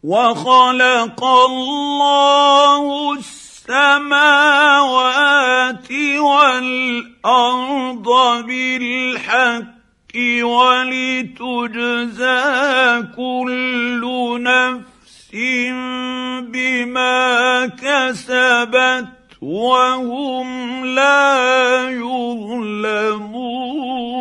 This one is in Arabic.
وخلق الله السماوات والارض بالحق ولتجزى كل نفس بما كسبت وهم لا يظلمون.